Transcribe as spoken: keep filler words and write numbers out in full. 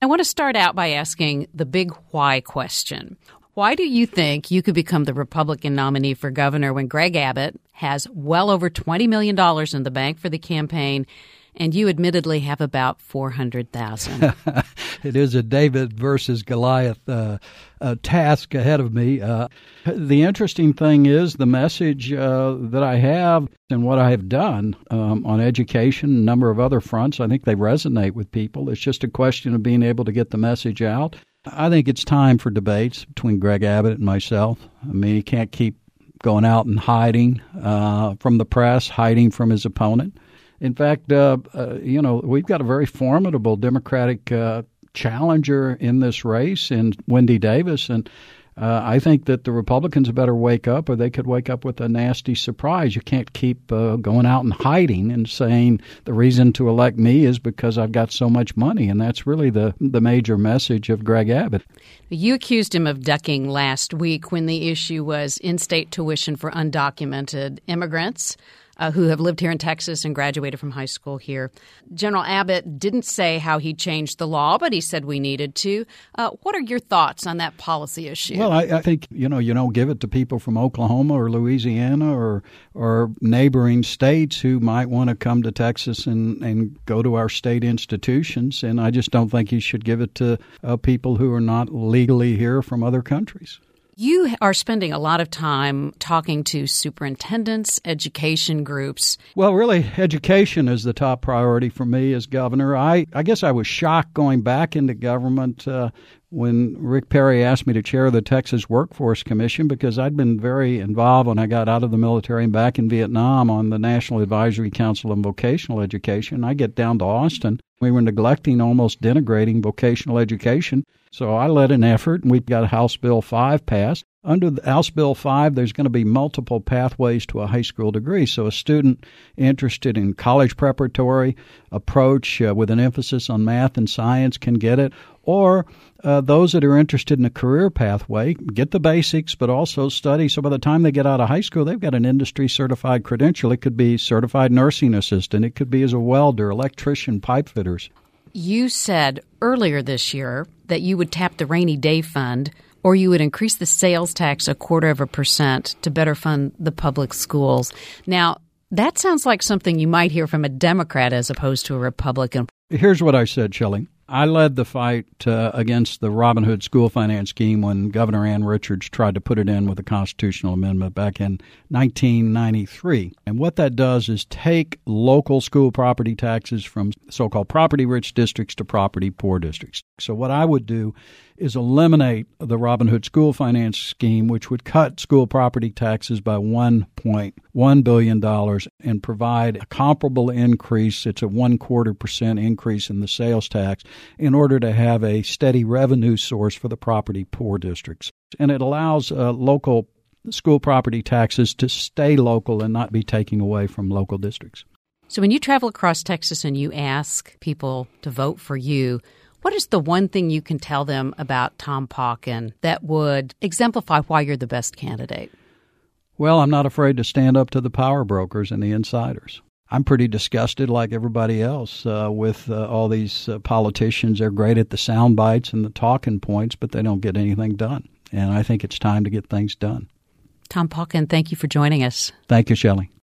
I want to start out by asking the big why question. Why do you think you could become the Republican nominee for governor when Greg Abbott has well over twenty million dollars in the bank for the campaign, and you admittedly have about four hundred thousand dollars? It is a David versus Goliath uh, uh, task ahead of me. Uh, the interesting thing is the message uh, that I have and what I have done um, on education, a number of other fronts, I think they resonate with people. It's just a question of being able to get the message out. I think it's time for debates between Greg Abbott and myself. I mean, he can't keep going out and hiding uh, from the press, hiding from his opponent. In fact, uh, uh, you know, we've got a very formidable Democratic uh, challenger in this race in Wendy Davis, and uh, I think that the Republicans better wake up, or they could wake up with a nasty surprise. You can't keep uh, going out and hiding and saying the reason to elect me is because I've got so much money, and that's really the, the major message of Greg Abbott. You accused him of ducking last week when the issue was in-state tuition for undocumented immigrants Uh, who have lived here in Texas and graduated from high school here. General Abbott didn't say how he changed the law, but he said we needed to. Uh, what are your thoughts on that policy issue? Well, I, I think, you know, you don't give it to people from Oklahoma or Louisiana or or neighboring states who might want to come to Texas and, and go to our state institutions. And I just don't think you should give it to uh, people who are not legally here from other countries. You are spending a lot of time talking to superintendents, education groups. Well, really, education is the top priority for me as governor. I, I guess I was shocked going back into government uh, when Rick Perry asked me to chair the Texas Workforce Commission, because I'd been very involved when I got out of the military and back in Vietnam on the National Advisory Council on Vocational Education. I get down to Austin. We were neglecting, almost denigrating vocational education. So I led an effort, and we got House Bill five passed. Under the House Bill five, there's going to be multiple pathways to a high school degree. So a student interested in college preparatory approach uh, with an emphasis on math and science can get it. Or uh, those that are interested in a career pathway get the basics, but also study. So by the time they get out of high school, they've got an industry-certified credential. It could be certified nursing assistant. It could be as a welder, electrician, pipe fitters. You said earlier this year that you would tap the rainy day fund, or you would increase the sales tax a quarter of a percent to better fund the public schools. Now, that sounds like something you might hear from a Democrat as opposed to a Republican. Here's what I said, Shelley. I led the fight uh, against the Robin Hood school finance scheme when Governor Ann Richards tried to put it in with a constitutional amendment back in nineteen ninety-three. And what that does is take local school property taxes from so-called property-rich districts to property-poor districts. So what I would do is eliminate the Robin Hood school finance scheme, which would cut school property taxes by one point one billion dollars and provide a comparable increase. It's a one-quarter percent increase in the sales tax in order to have a steady revenue source for the property-poor districts. And it allows uh, local school property taxes to stay local and not be taken away from local districts. So when you travel across Texas and you ask people to vote for you, what is the one thing you can tell them about Tom Pauken that would exemplify why you're the best candidate? Well, I'm not afraid to stand up to the power brokers and the insiders. I'm pretty disgusted, like everybody else, uh, with uh, all these uh, politicians. They're great at the sound bites and the talking points, but they don't get anything done. And I think it's time to get things done. Tom Pauken, thank you for joining us. Thank you, Shelley.